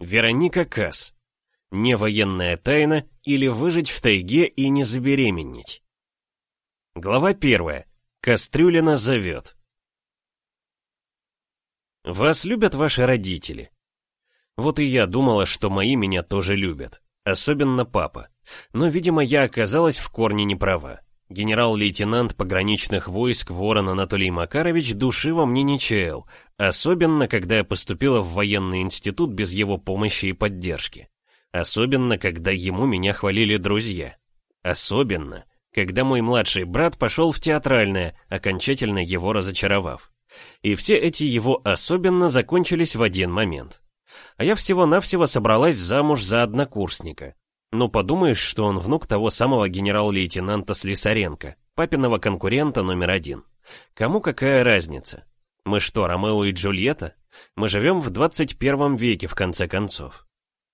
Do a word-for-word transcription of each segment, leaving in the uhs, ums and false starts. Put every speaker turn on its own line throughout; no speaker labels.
Вероника Касс. Не военная тайна или выжить в тайге и не забеременеть. Глава первая. Кастрюлина зовет. Вас любят ваши родители? Вот и я думала, что мои меня тоже любят. Особенно папа. Но, видимо, я оказалась в корне не права. Генерал-лейтенант пограничных войск Ворон Анатолий Макарович души во мне не чаял, особенно, когда я поступила в военный институт без его помощи и поддержки. Особенно, когда ему меня хвалили друзья. Особенно, когда мой младший брат пошел в театральное, окончательно его разочаровав. И все эти его особенно закончились в один момент. А я всего-навсего собралась замуж за однокурсника. Ну, подумаешь, что он внук того самого генерал-лейтенанта Слесаренко, папиного конкурента номер один. Кому какая разница? Мы что, Ромео и Джульетта? Мы живем в двадцать первом веке, в конце концов.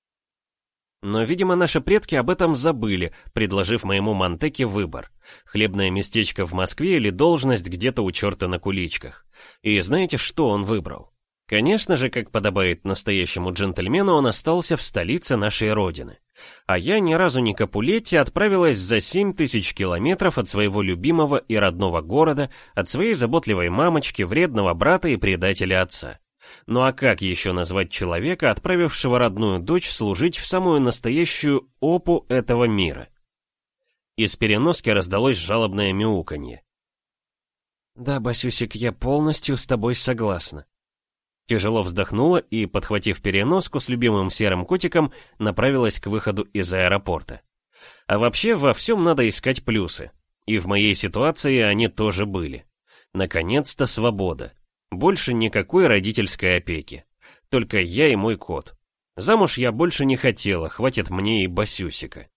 Но, видимо, наши предки об этом забыли, предложив моему Монтеке выбор. Хлебное местечко в Москве или должность где-то у черта на куличках. И знаете, что он выбрал? Конечно же, как подобает настоящему джентльмену, он остался в столице нашей родины. А я, ни разу не Капулетти, отправилась за семь тысяч километров от своего любимого и родного города, от своей заботливой мамочки, вредного брата и предателя отца. Ну а как еще назвать человека, отправившего родную дочь служить в самую настоящую опу этого мира? Из переноски раздалось жалобное мяуканье. «Да, Басюсик, я полностью с тобой согласна». Тяжело вздохнула и, подхватив переноску с любимым серым котиком, направилась к выходу из аэропорта. А вообще, во всем надо искать плюсы. И в моей ситуации они тоже были. Наконец-то свобода. Больше никакой родительской опеки. Только я и мой кот. Замуж я больше не хотела, хватит мне и Басюсика.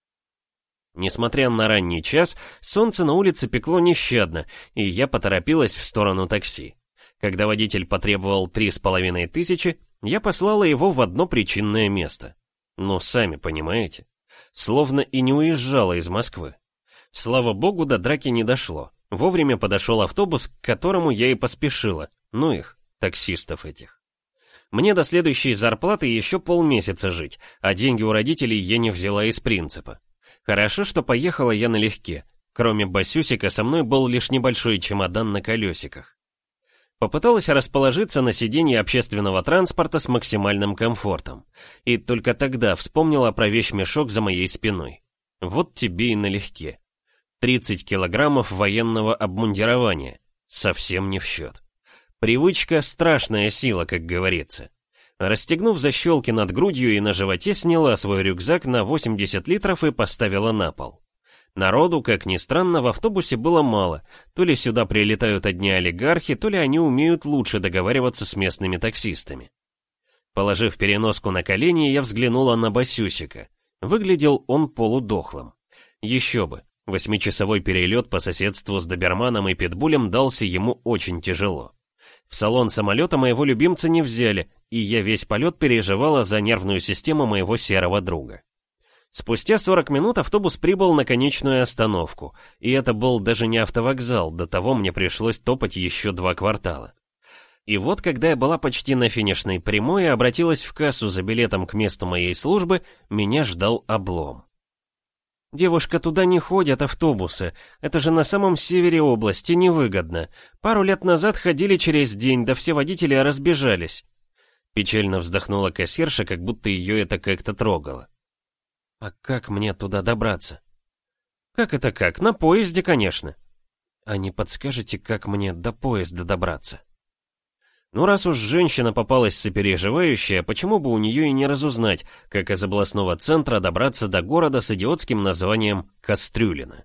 Несмотря на ранний час, солнце на улице пекло нещадно, и я поторопилась в сторону такси. Когда водитель потребовал три с половиной тысячи, я послала его в одно причинное место. Ну, сами понимаете. Словно и не уезжала из Москвы. Слава богу, до драки не дошло. Вовремя подошел автобус, к которому я и поспешила. Ну их, таксистов этих. Мне до следующей зарплаты еще полмесяца жить, а деньги у родителей я не взяла из принципа. Хорошо, что поехала я налегке. Кроме Басюсика, со мной был лишь небольшой чемодан на колесиках. Попыталась расположиться на сиденье общественного транспорта с максимальным комфортом. И только тогда вспомнила про вещмешок за моей спиной. Вот тебе и налегке. тридцать килограммов военного обмундирования. Совсем не в счет. Привычка — страшная сила, как говорится. Расстегнув защелки над грудью и на животе, сняла свой рюкзак на восемьдесят литров и поставила на пол. Народу, как ни странно, в автобусе было мало. То ли сюда прилетают одни олигархи, то ли они умеют лучше договариваться с местными таксистами. Положив переноску на колени, я взглянула на Басюсика. Выглядел он полудохлым. Еще бы, восьмичасовой перелет по соседству с доберманом и питбулем дался ему очень тяжело. В салон самолета моего любимца не взяли, и я весь полет переживала за нервную систему моего серого друга. Спустя сорок минут автобус прибыл на конечную остановку, и это был даже не автовокзал, до того мне пришлось топать еще два квартала. И вот, когда я была почти на финишной прямой и обратилась в кассу за билетом к месту моей службы, меня ждал облом. «Девушка, туда не ходят автобусы, это же на самом севере области, невыгодно. Пару лет назад ходили через день, да все водители разбежались». Печально вздохнула кассирша, как будто ее это как-то трогало. «А как мне туда добраться?» «Как это как? На поезде, конечно». «А не подскажете, как мне до поезда добраться?» Ну, раз уж женщина попалась сопереживающая, почему бы у нее и не разузнать, как из областного центра добраться до города с идиотским названием Кастрюлина?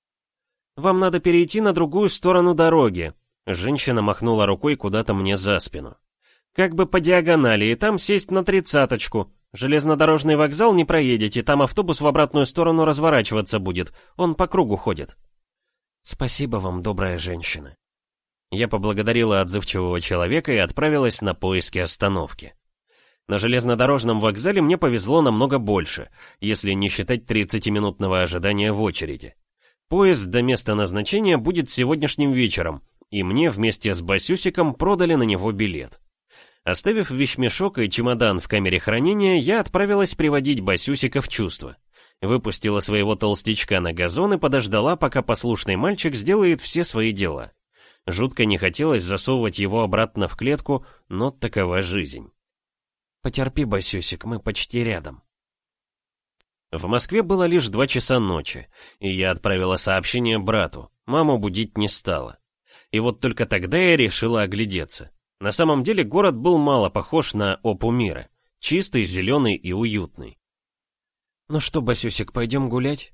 «Вам надо перейти на другую сторону дороги», — женщина махнула рукой куда-то мне за спину. «Как бы по диагонали, и там сесть на тридцаточку. Железнодорожный вокзал не проедете, там автобус в обратную сторону разворачиваться будет, он по кругу ходит». «Спасибо вам, добрая женщина». Я поблагодарила отзывчивого человека и отправилась на поиски остановки. На железнодорожном вокзале мне повезло намного больше, если не считать тридцатиминутного ожидания в очереди. Поезд до места назначения будет сегодняшним вечером, и мне вместе с Басюсиком продали на него билет. Оставив вещмешок и чемодан в камере хранения, я отправилась приводить Басюсика в чувство. Выпустила своего толстячка на газон и подождала, пока послушный мальчик сделает все свои дела. Жутко не хотелось засовывать его обратно в клетку, но такова жизнь. «Потерпи, Басюсик, мы почти рядом». В Москве было лишь два часа ночи, и я отправила сообщение брату. Маму будить не стала. И вот только тогда я решила оглядеться. На самом деле город был мало похож на опу мира. Чистый, зеленый и уютный. «Ну что, Басюсик, пойдем гулять?»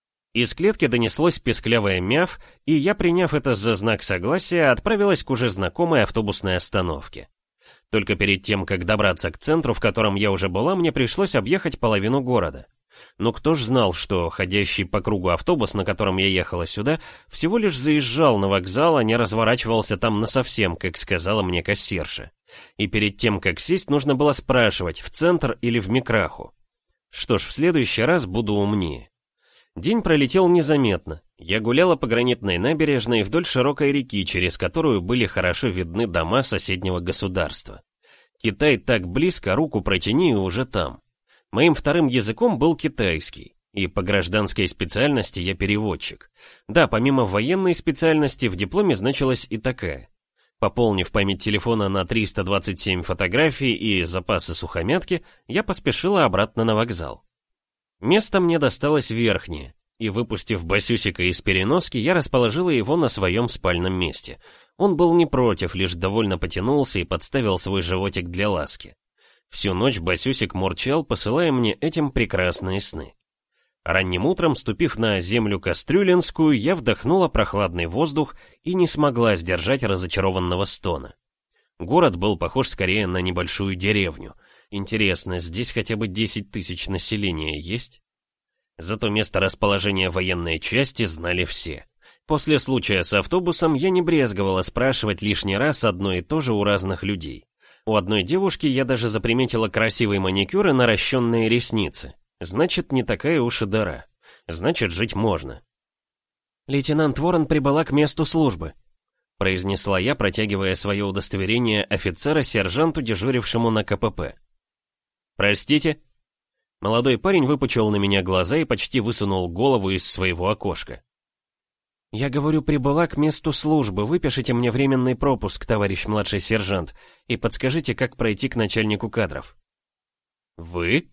Из клетки донеслось песклявое мяв, и я, приняв это за знак согласия, отправилась к уже знакомой автобусной остановке. Только перед тем, как добраться к центру, в котором я уже была, мне пришлось объехать половину города. Но кто ж знал, что ходящий по кругу автобус, на котором я ехала сюда, всего лишь заезжал на вокзал, а не разворачивался там насовсем, как сказала мне кассирша. И перед тем, как сесть, нужно было спрашивать, в центр или в Микраху. Что ж, в следующий раз буду умнее. День пролетел незаметно. Я гуляла по гранитной набережной вдоль широкой реки, через которую были хорошо видны дома соседнего государства. Китай так близко, руку протяни и уже там. Моим вторым языком был китайский, и по гражданской специальности я переводчик. Да, помимо военной специальности в дипломе значилась и такая. Пополнив память телефона на триста двадцать семь фотографий и запасы сухомятки, я поспешила обратно на вокзал. Место мне досталось верхнее, и, выпустив Басюсика из переноски, я расположила его на своем спальном месте. Он был не против, лишь довольно потянулся и подставил свой животик для ласки. Всю ночь Басюсик мурчал, посылая мне этим прекрасные сны. Ранним утром, ступив на землю Кастрюлинскую, я вдохнула прохладный воздух и не смогла сдержать разочарованного стона. Город был похож скорее на небольшую деревню. Интересно, здесь хотя бы десять тысяч населения есть? Зато место расположения военной части знали все. После случая с автобусом я не брезговала спрашивать лишний раз одно и то же у разных людей. У одной девушки я даже заприметила красивый маникюр и наращенные ресницы. Значит, не такая уж и дыра. Значит, жить можно. «Лейтенант Ворон прибыла к месту службы», — произнесла я, протягивая свое удостоверение офицера сержанту, дежурившему на ка пэ пэ. «Простите?» Молодой парень выпучил на меня глаза и почти высунул голову из своего окошка. «Я говорю, прибыла к месту службы. Выпишите мне временный пропуск, товарищ младший сержант, и подскажите, как пройти к начальнику кадров». «Вы?»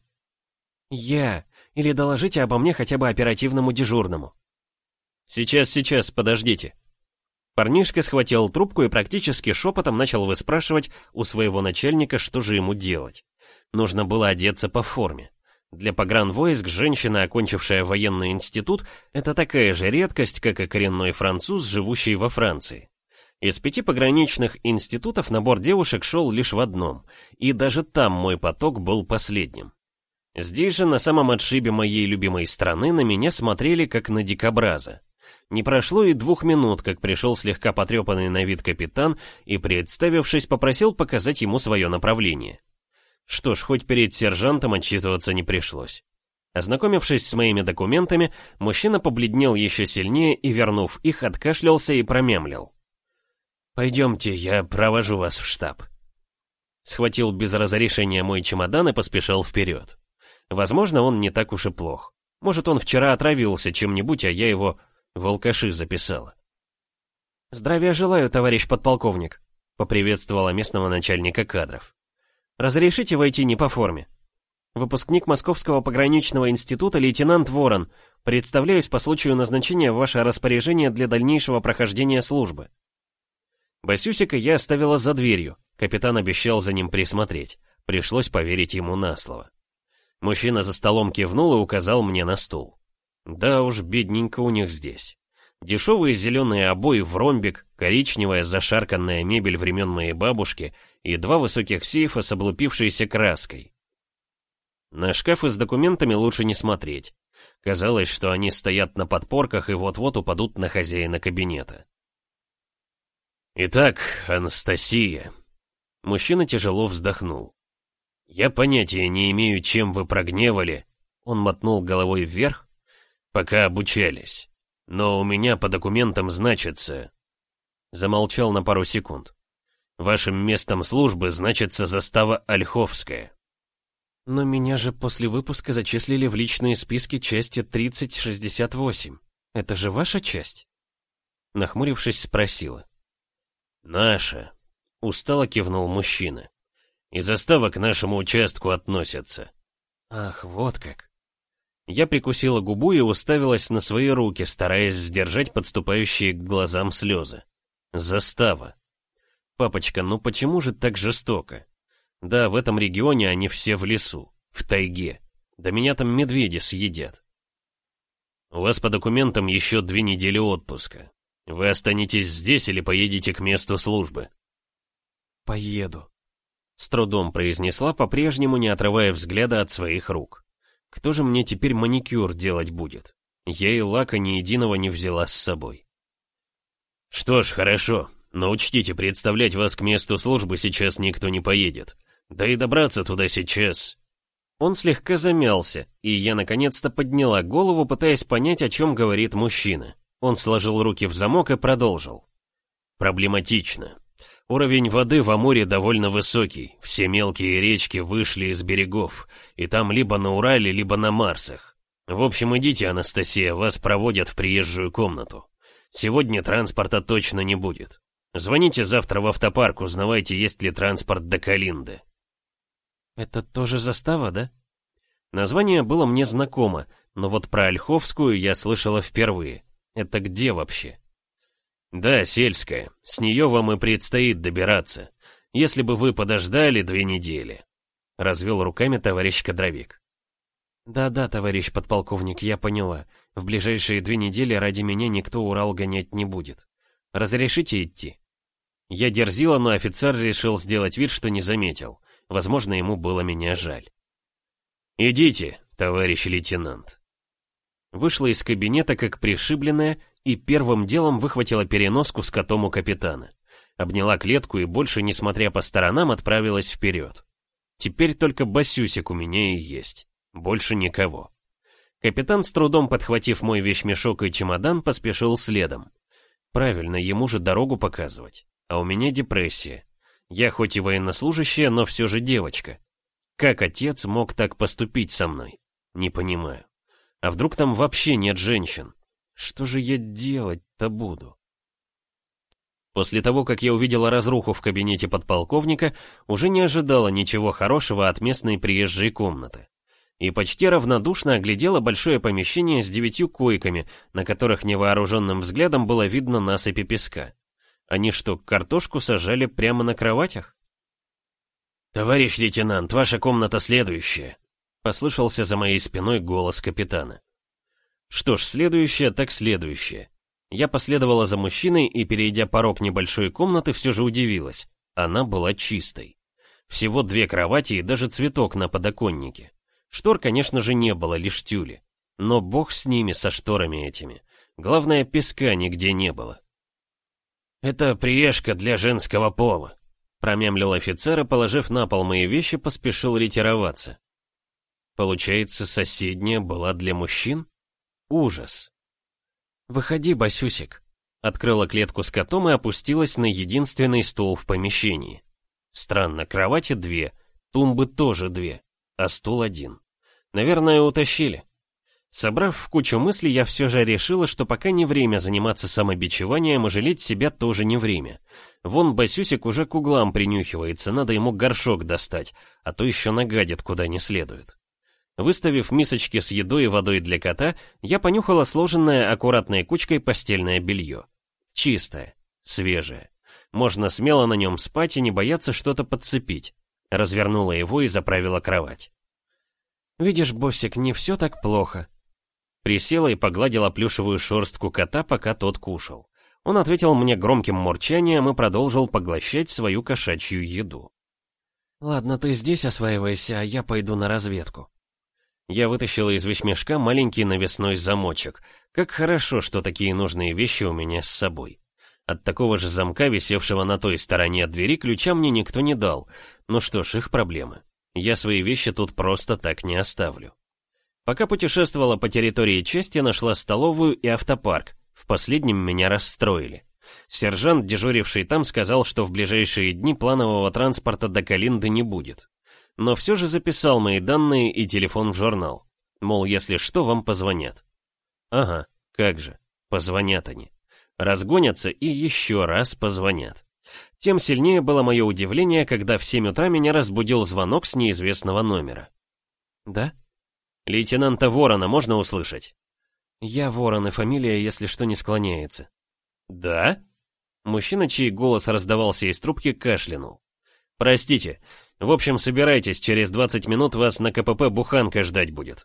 «Я. Или доложите обо мне хотя бы оперативному дежурному». «Сейчас, сейчас, подождите». Парнишка схватил трубку и практически шепотом начал выспрашивать у своего начальника, что же ему делать. Нужно было одеться по форме. Для погранвойск женщина, окончившая военный институт, это такая же редкость, как и коренной француз, живущий во Франции. Из пяти пограничных институтов набор девушек шел лишь в одном, и даже там мой поток был последним. Здесь же, на самом отшибе моей любимой страны, на меня смотрели как на дикобраза. Не прошло и двух минут, как пришел слегка потрепанный на вид капитан и, представившись, попросил показать ему свое направление. Что ж, хоть перед сержантом отчитываться не пришлось. Ознакомившись с моими документами, мужчина побледнел еще сильнее и, вернув их, откашлялся и промямлил. «Пойдемте, я провожу вас в штаб». Схватил без разрешения мой чемодан и поспешил вперед. Возможно, он не так уж и плох. Может, он вчера отравился чем-нибудь, а я его в алкаши записала. «Здравия желаю, товарищ подполковник», — поприветствовала местного начальника кадров. «Разрешите войти не по форме? Выпускник Московского пограничного института лейтенант Ворон. Представляюсь по случаю назначения в ваше распоряжение для дальнейшего прохождения службы». Басюсика я оставила за дверью. Капитан обещал за ним присмотреть. Пришлось поверить ему на слово. Мужчина за столом кивнул и указал мне на стул. Да уж, бедненько у них здесь. Дешевые зеленые обои в ромбик, коричневая зашарканная мебель времен моей бабушки и два высоких сейфа с облупившейся краской. На шкафы с документами лучше не смотреть. Казалось, что они стоят на подпорках и вот-вот упадут на хозяина кабинета. «Итак, Анастасия...» Мужчина тяжело вздохнул. «Я понятия не имею, чем вы прогневали...» Он мотнул головой вверх. «Пока обучались. Но у меня по документам значится...» Замолчал на пару секунд. Вашим местом службы значится застава Ольховская.
Но меня же после выпуска зачислили в личные списки части тридцать шестьдесят восемь. Это же ваша часть? Нахмурившись, спросила.
Наша. Устало кивнул мужчина. И застава к нашему участку относятся.
Ах, вот как.
Я прикусила губу и уставилась на свои руки, стараясь сдержать подступающие к глазам слезы. Застава. Папочка, ну почему же так жестоко? Да, в этом регионе они все в лесу, в тайге. Да меня там медведи съедят. У вас по документам еще две недели отпуска. Вы останетесь здесь или поедете к месту службы?
Поеду.
С трудом произнесла, по-прежнему не отрывая взгляда от своих рук. Кто же мне теперь маникюр делать будет? Я и лака ни единого не взяла с собой. Что ж, хорошо, но учтите, представлять вас к месту службы сейчас никто не поедет. Да и добраться туда сейчас... Он слегка замялся, и я наконец-то подняла голову, пытаясь понять, о чем говорит мужчина. Он сложил руки в замок и продолжил. Проблематично. Уровень воды в Амуре довольно высокий, все мелкие речки вышли из берегов, и там либо на Урале, либо на Марсах. В общем, идите, Анастасия, вас проводят в приезжую комнату. Сегодня транспорта точно не будет. Звоните завтра в автопарк, узнавайте, есть ли транспорт до Калинды.
Это тоже застава, да?
Название было мне знакомо, но вот про Ольховскую я слышала впервые. Это где вообще? Да, сельская. С нее вам и предстоит добираться. Если бы вы подождали две недели. Развел руками товарищ кадровик.
Да-да, товарищ подполковник, я поняла. В ближайшие две недели ради меня никто Урал гонять не будет. Разрешите идти? Я дерзила, но офицер решил сделать вид, что не заметил. Возможно, ему было меня жаль.
«Идите, товарищ лейтенант». Вышла из кабинета как пришибленная и первым делом выхватила переноску с котом у капитана. Обняла клетку и больше, не смотря по сторонам, отправилась вперед. Теперь только Басюсик у меня и есть. Больше никого. Капитан, с трудом подхватив мой вещмешок и чемодан, поспешил следом. Правильно, ему же дорогу показывать. А у меня депрессия. Я хоть и военнослужащая, но все же девочка. Как отец мог так поступить со мной? Не понимаю. А вдруг там вообще нет женщин? Что же я делать-то буду? После того, как я увидела разруху в кабинете подполковника, уже не ожидала ничего хорошего от местной приезжей комнаты. И почти равнодушно оглядела большое помещение с девятью койками, на которых невооруженным взглядом было видно насыпи песка. Они что, картошку сажали прямо на кроватях? «Товарищ лейтенант, ваша комната следующая», — послышался за моей спиной голос капитана. Что ж, следующая так следующая. Я последовала за мужчиной и, перейдя порог небольшой комнаты, все же удивилась. Она была чистой. Всего две кровати и даже цветок на подоконнике. Штор, конечно же, не было, лишь тюли. Но бог с ними, со шторами этими. Главное, песка нигде не было. «Это приешка для женского пола», — промямлил офицер и, положив на пол мои вещи, поспешил ретироваться. Получается, соседняя была для мужчин? Ужас. «Выходи, Басюсик», — открыла клетку с котом и опустилась на единственный стул в помещении. Странно, кровати две, тумбы тоже две, а стул один. Наверное, утащили. Собрав в кучу мыслей, я все же решила, что пока не время заниматься самобичеванием, и жалеть себя тоже не время. Вон Басюсик уже к углам принюхивается, надо ему горшок достать, а то еще нагадит куда не следует. Выставив мисочки с едой и водой для кота, я понюхала сложенное аккуратной кучкой постельное белье. Чистое, свежее. Можно смело на нем спать и не бояться что-то подцепить. Развернула его и заправила кровать. «Видишь, Босик, не все так плохо». Присела и погладила плюшевую шерстку кота, пока тот кушал. Он ответил мне громким мурчанием и продолжил поглощать свою кошачью еду. «Ладно, ты здесь осваивайся, а я пойду на разведку». Я вытащила из вещмешка маленький навесной замочек. Как хорошо, что такие нужные вещи у меня с собой. От такого же замка, висевшего на той стороне от двери, ключа мне никто не дал. Ну что ж, их проблемы. Я свои вещи тут просто так не оставлю. Пока путешествовала по территории части, нашла столовую и автопарк. В последнем меня расстроили. Сержант, дежуривший там, сказал, что в ближайшие дни планового транспорта до Калинды не будет. Но все же записал мои данные и телефон в журнал. Мол, если что, вам позвонят. Ага, как же, позвонят они. Разгонятся и еще раз позвонят. Тем сильнее было мое удивление, когда в семь утра меня разбудил звонок с неизвестного номера. «Да?» «Лейтенанта Ворона можно услышать?» «Я Ворон, и фамилия, если что, не склоняется». «Да?» Мужчина, чей голос раздавался из трубки, кашлянул. «Простите. В общем, собирайтесь, через двадцать минут вас на ка пэ пэ буханка ждать будет».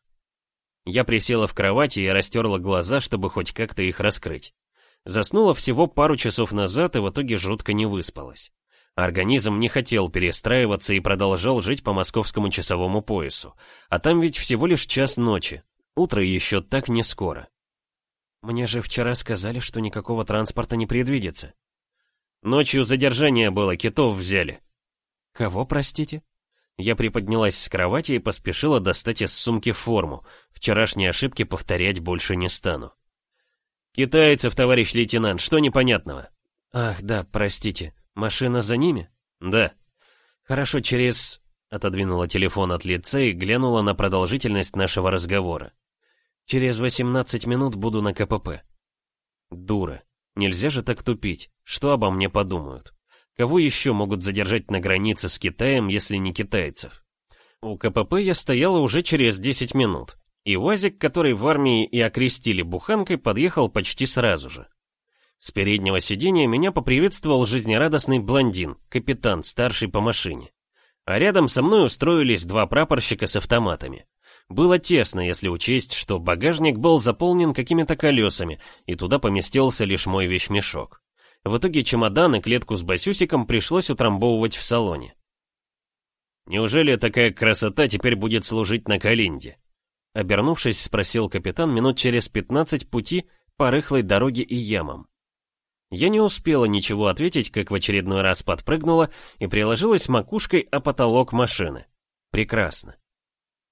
Я присела в кровати и растерла глаза, чтобы хоть как-то их раскрыть. Заснула всего пару часов назад и в итоге жутко не выспалась. Организм не хотел перестраиваться и продолжал жить по московскому часовому поясу. А там ведь всего лишь час ночи. Утро еще так не скоро. Мне же вчера сказали, что никакого транспорта не предвидится. Ночью задержание было, китов взяли. Кого, простите? Я приподнялась с кровати и поспешила достать из сумки форму. Вчерашние ошибки повторять больше не стану. «Китайцев, товарищ лейтенант, что непонятного?» «Ах, да, простите. Машина за ними?» «Да». «Хорошо, через...» Отодвинула телефон от лица и глянула на продолжительность нашего разговора. «Через восемнадцать минут буду на ка пэ пэ». Дура. Нельзя же так тупить. Что обо мне подумают? Кого еще могут задержать на границе с Китаем, если не китайцев? У ка пэ пэ я стояла уже через десять минут. И УАЗик, который в армии и окрестили буханкой, подъехал почти сразу же. С переднего сиденья меня поприветствовал жизнерадостный блондин, капитан, старший по машине. А рядом со мной устроились два прапорщика с автоматами. Было тесно, если учесть, что багажник был заполнен какими-то колесами, и туда поместился лишь мой вещмешок. В итоге чемодан и клетку с басюсиком пришлось утрамбовывать в салоне. «Неужели такая красота теперь будет служить на Калинде?» Обернувшись, спросил капитан минут через пятнадцать пути по рыхлой дороге и ямам. Я не успела ничего ответить, как в очередной раз подпрыгнула и приложилась макушкой о потолок машины. Прекрасно.